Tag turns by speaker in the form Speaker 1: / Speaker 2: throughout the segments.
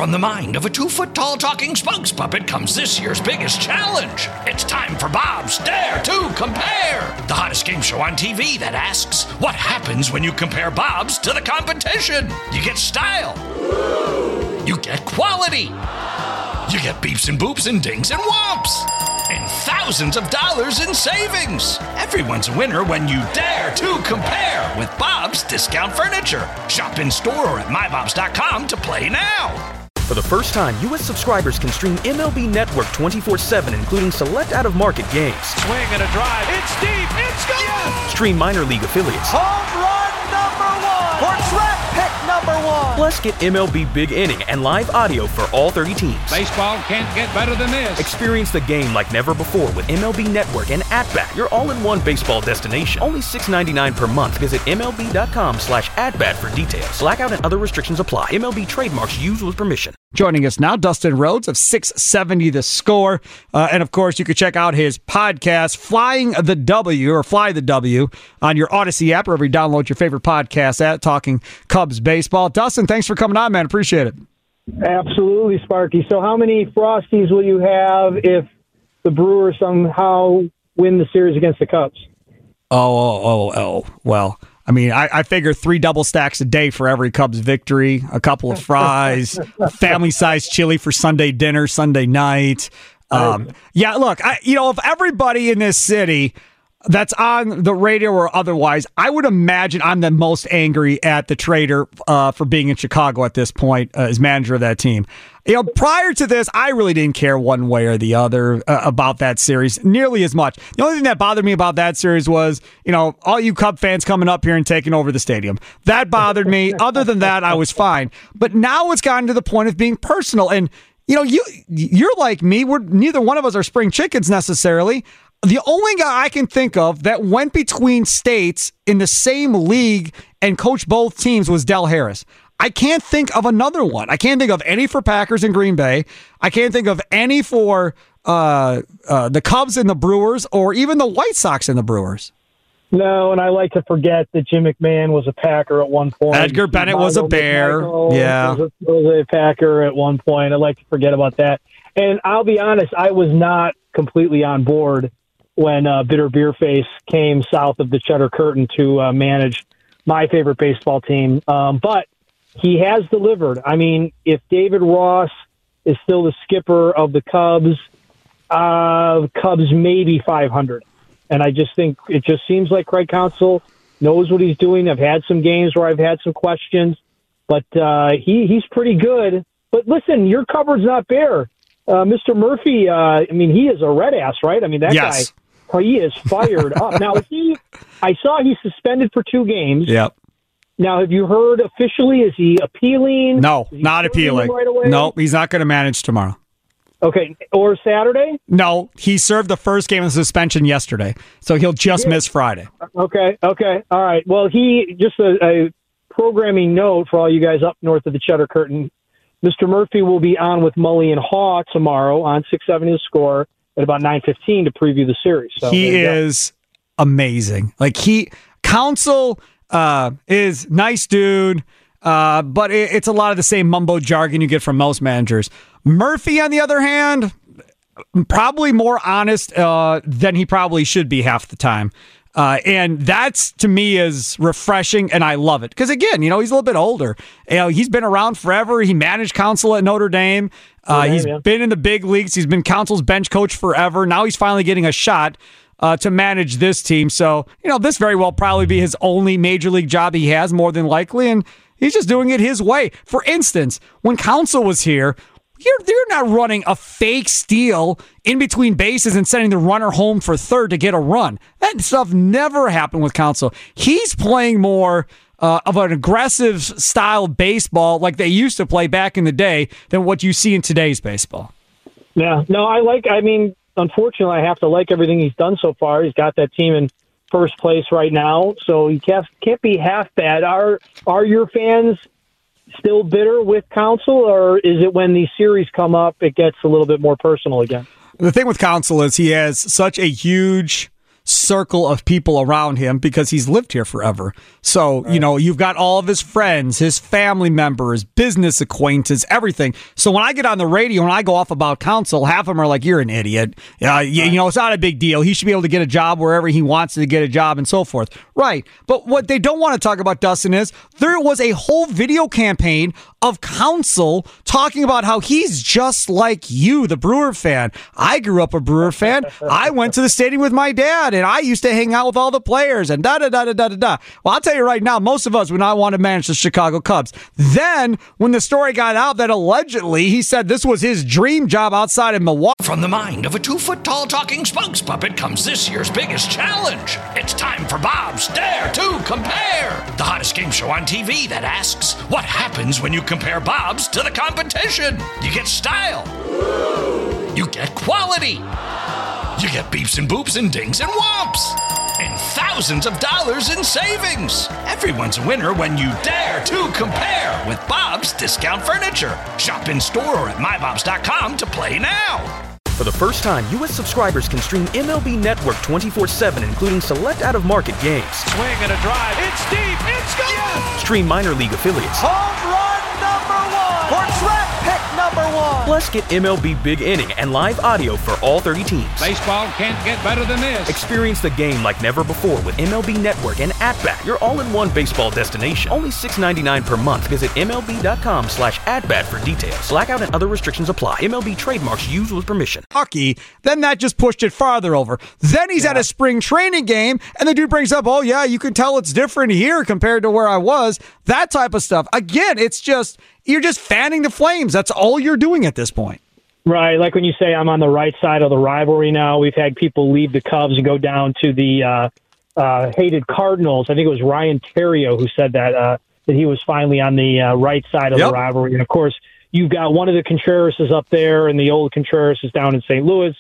Speaker 1: from the mind of a 2-foot-tall talking spokes puppet comes this year's biggest challenge. It's time for Bob's Dare to Compare, the hottest game show on TV that asks, what happens when you compare Bob's to the competition? You get style. You get quality. You get beeps and boops and dings and whomps. And thousands of dollars in savings. Everyone's a winner when you dare to compare with Bob's Discount Furniture. Shop in store or at mybobs.com to play now.
Speaker 2: For the first time, U.S. subscribers can stream MLB Network 24/7, including select out-of-market games.
Speaker 3: Swing and a drive. It's deep. It's gone. Yes!
Speaker 2: Stream minor league affiliates.
Speaker 3: Home run number 1. Or track pick number 1.
Speaker 2: Plus, get MLB Big Inning and live audio for all 30 teams.
Speaker 3: Baseball can't get better than this.
Speaker 2: Experience the game like never before with MLB Network and At-Bat, your all-in-one baseball destination. Only $6.99 per month. Visit MLB.com/atbat for details. Blackout and other restrictions apply. MLB trademarks used with permission.
Speaker 4: Joining us now, Dustin Rhodes of 670 The Score. And, of course, you can check out his podcast, Fly the W, on your Odyssey app, or wherever you download your favorite podcast at Talking Cubs Baseball. Dustin, thanks for coming on, man. Appreciate it.
Speaker 5: Absolutely, Sparky. So how many Frosties will you have if the Brewers somehow win the series against the Cubs?
Speaker 4: Well, I mean, I figure 3 double stacks a day for every Cubs victory, a couple of fries, family-sized chili for Sunday dinner, Sunday night. Yeah, look, if everybody in this city that's on the radio or otherwise, I would imagine I'm the most angry at the Trader for being in Chicago at this point as manager of that team. Prior to this, I really didn't care one way or the other about that series nearly as much. The only thing that bothered me about that series was, all you Cub fans coming up here and taking over the stadium. That bothered me. Other than that, I was fine. But now it's gotten to the point of being personal. And, you're like me. Neither one of us are spring chickens necessarily. The only guy I can think of that went between states in the same league and coached both teams was Del Harris. I can't think of another one. I can't think of any for Packers and Green Bay. I can't think of any for the Cubs and the Brewers, or even the White Sox and the Brewers.
Speaker 5: No, and I like to forget that Jim McMahon was a Packer at one point.
Speaker 4: Edgar Bennett was a Bear. Yeah.
Speaker 5: Was a Packer at one point. I like to forget about that. And I'll be honest, I was not completely on board when Bitter Beerface came south of the Cheddar Curtain to manage my favorite baseball team. But he has delivered. I mean, if David Ross is still the skipper of the Cubs, Cubs may be 500. And I just think it just seems like Craig Counsell knows what he's doing. I've had some games where I've had some questions, but he's pretty good. But listen, your cupboard's not bare. Mr. Murphy, he is a red ass, right? I mean, that guy, he is fired up. Now, I saw he's suspended for 2 games.
Speaker 4: Yep.
Speaker 5: Now, have you heard officially, is he appealing?
Speaker 4: No, not appealing.
Speaker 5: Right away?
Speaker 4: No, he's not going to manage tomorrow.
Speaker 5: Okay, or Saturday?
Speaker 4: No, he served the first game of suspension yesterday, so he'll just miss Friday.
Speaker 5: Okay, all right. Well, just a programming note for all you guys up north of the Cheddar Curtain, Mr. Murphy will be on with Mully and Haw tomorrow on 670 The Score at about 9:15 to preview the series. So
Speaker 4: he is amazing. Like, Counsell is nice dude, but it's a lot of the same mumbo jargon you get from most managers. Murphy, on the other hand, probably more honest than he probably should be half the time. And that's, to me, is refreshing, and I love it. Because, again, he's a little bit older. He's been around forever. He managed Counsell at Notre Dame. He's been in the big leagues. He's been Counsell's bench coach forever. Now he's finally getting a shot to manage this team. So, this very well probably be his only major league job he has, more than likely, and he's just doing it his way. For instance, when Counsell was here, they're not running a fake steal in between bases and sending the runner home for third to get a run. That stuff never happened with Counsell. He's playing more of an aggressive style baseball like they used to play back in the day than what you see in today's baseball.
Speaker 5: Yeah, no, unfortunately, I have to like everything he's done so far. He's got that team in first place right now, so he can't be half bad. Are your fans still bitter with Counsell, or is it when these series come up, it gets a little bit more personal again?
Speaker 4: The thing with Counsell is he has such a huge circle of people around him because he's lived here forever. So, you've got all of his friends, his family members, business acquaintances, everything. So when I get on the radio and I go off about Counsell, half of them are like, you're an idiot. It's not a big deal. He should be able to get a job wherever he wants to get a job and so forth. Right. But what they don't want to talk about, Dustin, is there was a whole video campaign of Counsell talking about how he's just like you, the Brewer fan. I grew up a Brewer fan. I went to the stadium with my dad, and I used to hang out with all the players, and da-da-da-da-da-da. Well, I'll tell you right now, most of us would not want to manage the Chicago Cubs. Then, when the story got out that allegedly he said this was his dream job outside of Milwaukee.
Speaker 1: From the mind of a 2-foot-tall talking spokes puppet comes this year's biggest challenge. It's time for Bob's Dare to Compare, the hottest game show on TV that asks, what happens when you compare Bob's to the competition? You get style. You get quality. You get beeps and boops and dings and whomps. And thousands of dollars in savings. Everyone's a winner when you dare to compare with Bob's Discount Furniture. Shop in store or at mybobs.com to play now.
Speaker 2: For the first time, U.S. subscribers can stream MLB Network 24/7, including select out-of-market games.
Speaker 3: Swing and a drive. It's deep. It's gone. Yes!
Speaker 2: Stream minor league affiliates.
Speaker 3: Home run number 1. Portrait pick number 1.
Speaker 2: Plus, get MLB Big Inning and live audio for all 30 teams.
Speaker 6: Baseball can't get better than this.
Speaker 2: Experience the game like never before with MLB Network and At-Bat, your all-in-one baseball destination. Only $6.99 per month. Visit MLB.com/at-bat for details. Blackout and other restrictions apply. MLB trademarks used with permission.
Speaker 4: Hockey, then that just pushed it farther over. Then he's at a spring training game, and the dude brings up, oh, yeah, you can tell it's different here compared to where I was. That type of stuff. Again, it's just, you're just fanning the flames. That's all you're doing at this point.
Speaker 5: Right, like when you say I'm on the right side of the rivalry now. We've had people leave the Cubs and go down to the hated Cardinals. I think it was Ryan Theriot who said that he was finally on the right side of the rivalry. And, of course, you've got one of the Contrerases up there, and the old Contreras is down in St. Louis.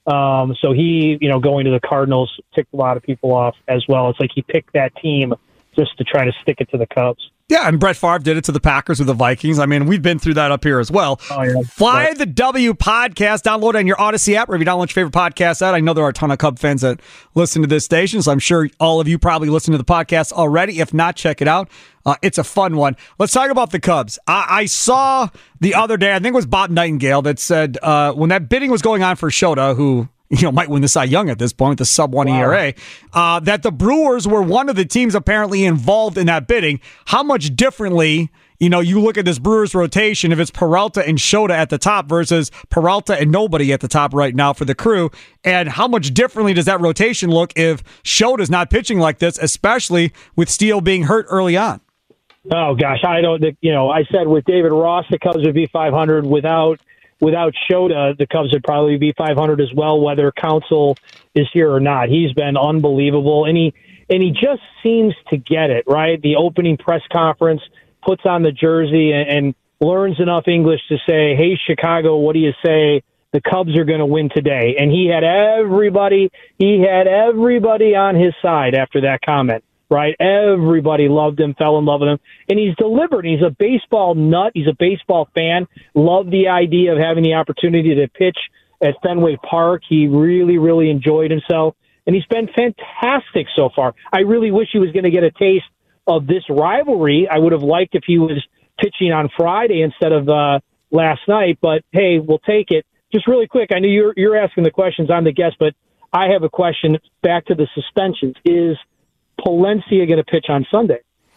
Speaker 5: So he, going to the Cardinals ticked a lot of people off as well. It's like he picked that team just to try to stick it to the Cubs.
Speaker 4: Yeah, and Brett Favre did it to the Packers with the Vikings. I mean, we've been through that up here as well.
Speaker 5: Oh, yeah.
Speaker 4: Fly the W podcast. Download it on your Odyssey app, or if you download your favorite podcast app. I know there are a ton of Cub fans that listen to this station, so I'm sure all of you probably listen to the podcast already. If not, check it out. It's a fun one. Let's talk about the Cubs. I saw the other day, I think it was Bob Nightingale, that said when that bidding was going on for Shota, who might win the Cy Young at this point with the sub-1 ERA, that the Brewers were one of the teams apparently involved in that bidding. How much differently, you look at this Brewers rotation if it's Peralta and Shota at the top versus Peralta and nobody at the top right now for the Crew, and how much differently does that rotation look if Shota's not pitching like this, especially with Steele being hurt early on?
Speaker 5: Oh, gosh, I don't, I said with David Ross, the Cubs would be 500. Without Shota, the Cubs would probably be 500 as well, whether Counsell is here or not. He's been unbelievable, and he just seems to get it, right? The opening press conference, puts on the jersey and learns enough English to say, hey, Chicago, what do you say? The Cubs are going to win today. And he had everybody on his side after that comment. Right? Everybody loved him, fell in love with him. And he's deliberate. He's a baseball nut. He's a baseball fan. Loved the idea of having the opportunity to pitch at Fenway Park. He really, really enjoyed himself. And he's been fantastic so far. I really wish he was going to get a taste of this rivalry. I would have liked if he was pitching on Friday instead of last night. But, hey, we'll take it. Just really quick, I know you're asking the questions. I'm the guest, but I have a question back to the suspensions. Is Palencia going to pitch on Sunday?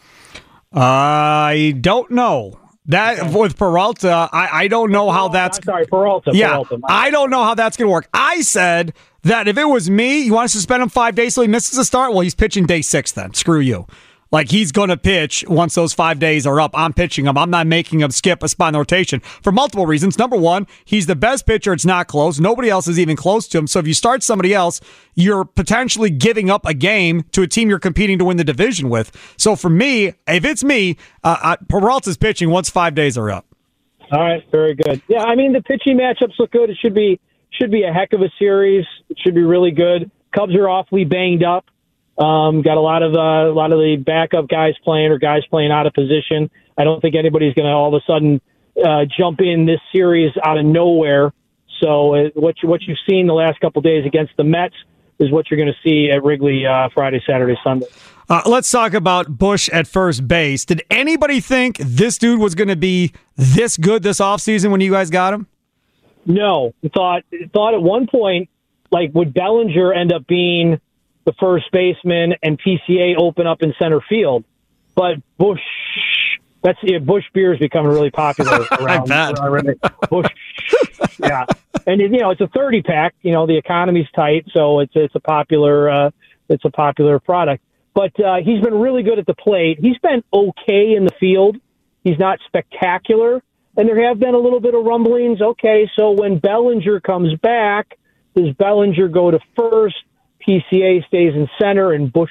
Speaker 4: I don't know. That with Peralta, I don't know how that's...
Speaker 5: Peralta.
Speaker 4: Yeah, I don't know how that's going to work. I said that if it was me, you want to suspend him 5 days so he misses a start? Well, he's pitching day 6 then. Screw you. Like, he's going to pitch once those 5 days are up. I'm pitching him. I'm not making him skip a spot in the rotation for multiple reasons. Number one, he's the best pitcher. It's not close. Nobody else is even close to him. So if you start somebody else, you're potentially giving up a game to a team you're competing to win the division with. So for me, if it's me, Peralta's pitching once 5 days are up.
Speaker 5: All right, very good. Yeah, I mean, the pitching matchups look good. It should be a heck of a series. It should be really good. Cubs are awfully banged up. Got a lot of the backup guys playing or guys playing out of position. I don't think anybody's going to all of a sudden jump in this series out of nowhere. So what you've seen the last couple of days against the Mets, is what you're going to see at Wrigley Friday, Saturday, Sunday.
Speaker 4: Let's talk about Bush at first base. Did anybody think this dude was going to be this good this offseason when you guys got him?
Speaker 5: No. Thought at one point, like, would Bellinger end up being the first baseman and PCA open up in center field? But Bush, Bush beer is becoming really popular around. Bush, yeah. And, it's a 30-pack. The economy's tight, so it's a popular product. But he's been really good at the plate. He's been okay in the field. He's not spectacular. And there have been a little bit of rumblings. Okay, so when Bellinger comes back, does Bellinger go to first? PCA stays in center, and Bush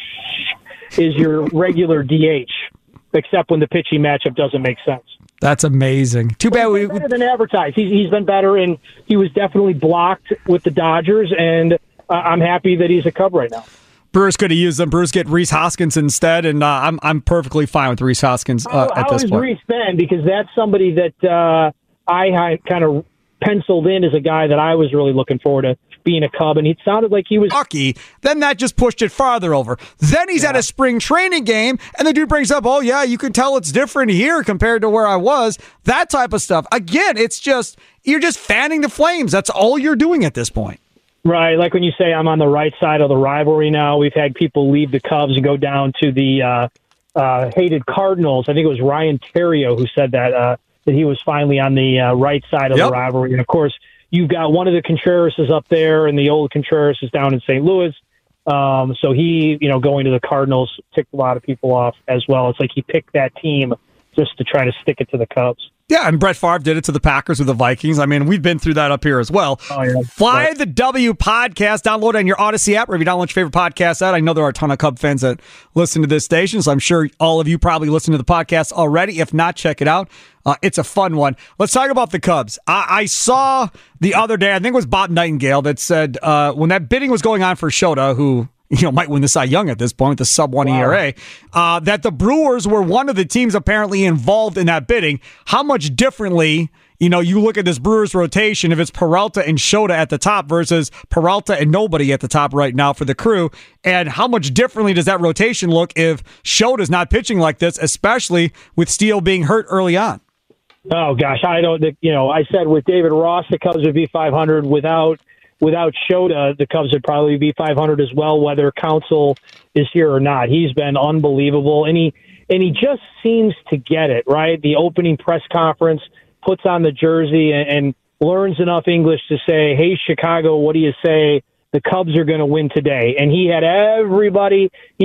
Speaker 5: is your regular DH, except when the pitching matchup doesn't make sense.
Speaker 4: That's amazing. Too bad
Speaker 5: He's been better than advertised. He's been better, and he was definitely blocked with the Dodgers, and I'm happy that he's a Cub right now.
Speaker 4: Brewers could have used them. Brewers get Rhys Hoskins instead, and I'm perfectly fine with Rhys Hoskins at this point.
Speaker 5: How is Rhys been? Because that's somebody that I kind of penciled in as a guy that I was really looking forward to being a Cub, and he sounded like he was
Speaker 4: lucky. Then that just pushed it farther over. Then he's at a spring training game, and the dude brings up, oh, yeah, you can tell it's different here compared to where I was. That type of stuff. Again, it's just, you're just fanning the flames. That's all you're doing at this point.
Speaker 5: Right, like when you say I'm on the right side of the rivalry now. We've had people leave the Cubs and go down to the hated Cardinals. I think it was Ryan Theriot who said that he was finally on the right side of the rivalry. And, of course, you've got one of the Contrerases up there, and the old Contreras is down in St. Louis. So he, going to the Cardinals ticked a lot of people off as well. It's like he picked that team just to try to stick it to the Cubs.
Speaker 4: Yeah, and Brett Favre did it to the Packers with the Vikings. I mean, we've been through that up here as well.
Speaker 5: Oh, yeah.
Speaker 4: Fly the W podcast. Download it on your Odyssey app, or if you download your favorite podcast app. I know there are a ton of Cub fans that listen to this station, so I'm sure all of you probably listen to the podcast already. If not, check it out. It's a fun one. Let's talk about the Cubs. I saw the other day, I think it was Bob Nightingale, that said when that bidding was going on for Shota, who might win the Cy Young at this point with the sub-1 ERA, that the Brewers were one of the teams apparently involved in that bidding. How much differently, you look at this Brewers rotation if it's Peralta and Shota at the top versus Peralta and nobody at the top right now for the Crew, and how much differently does that rotation look if Shota's not pitching like this, especially with Steele being hurt early on?
Speaker 5: Oh, gosh, I don't, I said with David Ross, the Cubs would be 500. Without Shota, the Cubs would probably be 500 as well, whether Counsell is here or not. He's been unbelievable, and he just seems to get it, right? The opening press conference, puts on the jersey and learns enough English to say, hey, Chicago, what do you say? The Cubs are going to win today. And he had everybody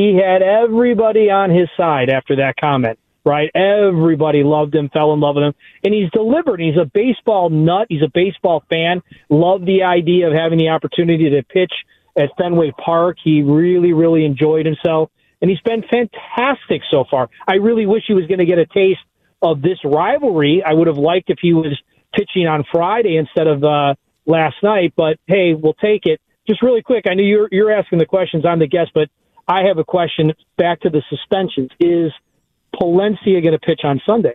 Speaker 5: on his side after that comment. Right? Everybody loved him, fell in love with him. And he's delivered. He's a baseball nut. He's a baseball fan. Loved the idea of having the opportunity to pitch at Fenway Park. He really, really enjoyed himself. And he's been fantastic so far. I really wish he was going to get a taste of this rivalry. I would have liked if he was pitching on Friday instead of last night. But, hey, we'll take it. Just really quick, I know you're asking the questions. I'm the guest, but I have a question back to the suspensions. Is Palencia going to pitch on Sunday?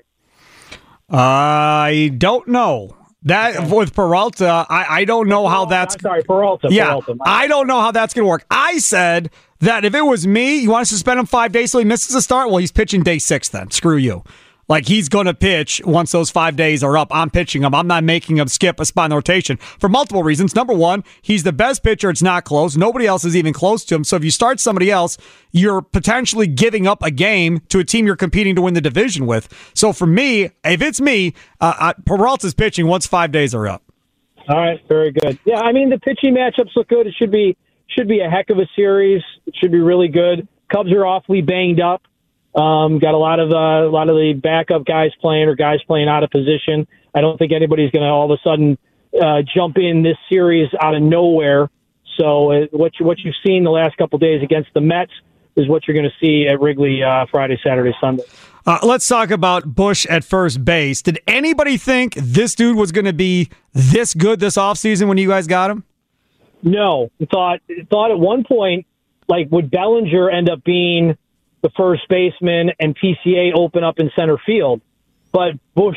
Speaker 4: I don't know. That with Peralta, I don't know how that's...
Speaker 5: Peralta.
Speaker 4: Yeah, I don't know how that's going to work. I said that if it was me, you want to suspend him 5 days so he misses a start? Well, he's pitching day 6 then. Screw you. Like, he's going to pitch once those 5 days are up. I'm pitching him. I'm not making him skip a spot in the rotation for multiple reasons. Number one, he's the best pitcher. It's not close. Nobody else is even close to him. So if you start somebody else, you're potentially giving up a game to a team you're competing to win the division with. So for me, if it's me, Peralta's pitching once 5 days are up.
Speaker 5: All right, very good. Yeah, I mean, the pitching matchups look good. It should be a heck of a series. It should be really good. Cubs are awfully banged up. Got a lot of the backup guys playing or guys playing out of position. I don't think anybody's going to all of a sudden jump in this series out of nowhere. So what you've seen the last couple of days against the Mets is what you're going to see at Wrigley Friday, Saturday, Sunday.
Speaker 4: Let's talk about Bush at first base. Did anybody think this dude was going to be this good this offseason when you guys got him?
Speaker 5: No. Thought at one point, like, would Bellinger end up being the first baseman and PCA open up in center field? But Bush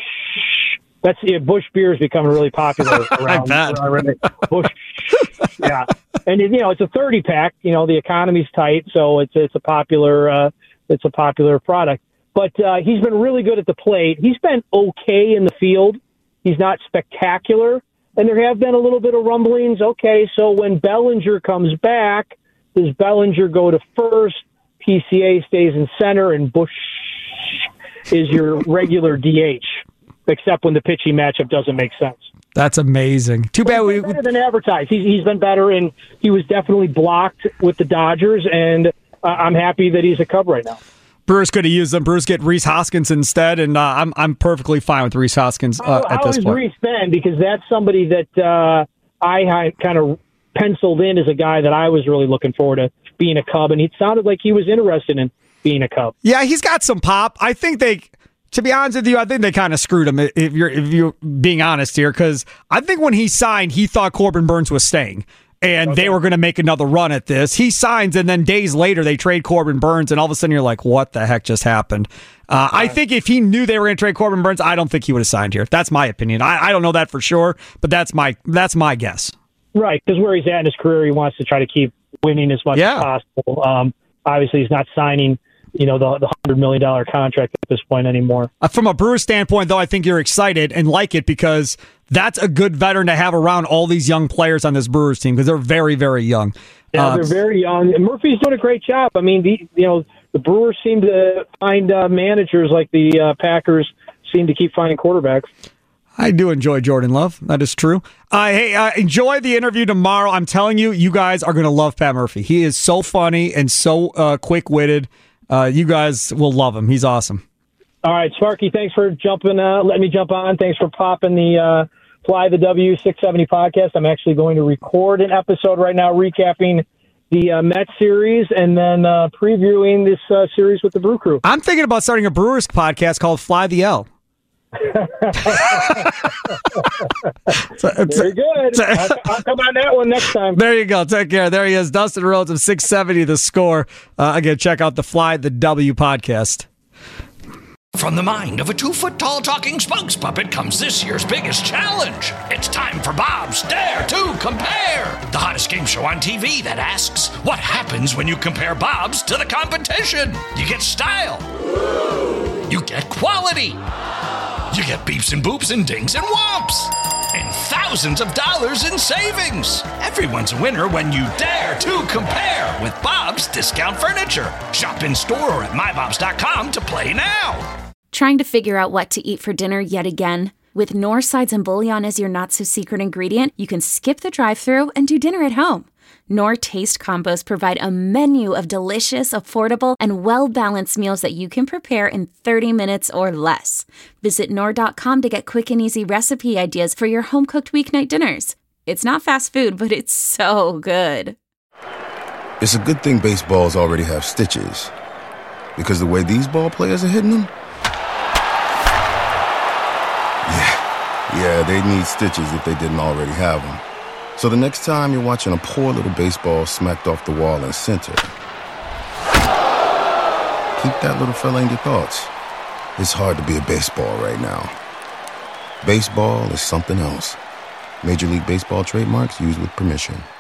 Speaker 5: beer is becoming really popular around. Bush, yeah. And it's a 30 pack. The economy's tight, so it's a popular product. But he's been really good at the plate. He's been okay in the field. He's not spectacular, and there have been a little bit of rumblings. Okay, so when Bellinger comes back, does Bellinger go to first? PCA stays in center, and Bush is your regular DH, except when the pitching matchup doesn't make sense.
Speaker 4: That's amazing. Too bad
Speaker 5: he's been better than advertised. He's been better, and he was definitely blocked with the Dodgers, and I'm happy that he's a Cub right now.
Speaker 4: Brewers could have used them. Brewers get Rhys Hoskins instead, and I'm perfectly fine with Rhys Hoskins at this point.
Speaker 5: How has Rhys been? Because that's somebody that I kind of penciled in as a guy that I was really looking forward to being a Cub, and it sounded like he was interested in being a Cub.
Speaker 4: Yeah, he's got some pop. I think to be honest with you, I think they kind of screwed him if you're being honest here, because I think when he signed, he thought Corbin Burnes was staying. And they were going to make another run at this. He signs, and then days later, they trade Corbin Burnes, and all of a sudden you're like, what the heck just happened? I think if he knew they were going to trade Corbin Burnes, I don't think he would have signed here. That's my opinion. I don't know that for sure, but that's my guess.
Speaker 5: Right, because where he's at in his career, he wants to try to keep winning as much as possible. Obviously, he's not signing the $100 million contract at this point anymore.
Speaker 4: From a Brewers standpoint, though, I think you're excited and like it because that's a good veteran to have around all these young players on this Brewers team because they're very, very young.
Speaker 5: Yeah, they're very young. And Murphy's doing a great job. I mean, the Brewers seem to find managers like the Packers seem to keep finding quarterbacks.
Speaker 4: I do enjoy Jordan Love. That is true. Enjoy the interview tomorrow. I'm telling you, you guys are going to love Pat Murphy. He is so funny and so quick-witted. You guys will love him. He's awesome.
Speaker 5: All right, Sparky, thanks for letting me jump on. Thanks for popping the Fly the W670 podcast. I'm actually going to record an episode right now recapping the Mets series and then previewing this series with the Brew Crew.
Speaker 4: I'm thinking about starting a Brewers podcast called Fly the L.
Speaker 5: Very good. I'll come on that one next time.
Speaker 4: There you go. Take care. There he is, Dustin Rhodes of 670 The Score. Again, check out the Fly the W podcast.
Speaker 1: From the mind of a 2-foot-tall talking spokes puppet comes this year's biggest challenge. It's time for Bob's Dare to Compare, the hottest game show on TV that asks, what happens when you compare Bob's to the competition? You get style. You get quality. You get beeps and boops and dings and whomps. And thousands of dollars in savings. Everyone's a winner when you dare to compare with Bob's Discount Furniture. Shop in store or at mybobs.com to play now.
Speaker 7: Trying to figure out what to eat for dinner yet again? With Knorr sides and bouillon as your not-so-secret ingredient, you can skip the drive-thru and do dinner at home. Knorr Taste Combos provide a menu of delicious, affordable, and well-balanced meals that you can prepare in 30 minutes or less. Visit Knorr.com to get quick and easy recipe ideas for your home-cooked weeknight dinners. It's not fast food, but it's so good.
Speaker 8: It's a good thing baseballs already have stitches. Because the way these ball players are hitting them? Yeah, they need stitches if they didn't already have them. So the next time you're watching a poor little baseball smacked off the wall in center, keep that little fella in your thoughts. It's hard to be a baseball right now. Baseball is something else. Major League Baseball trademarks used with permission.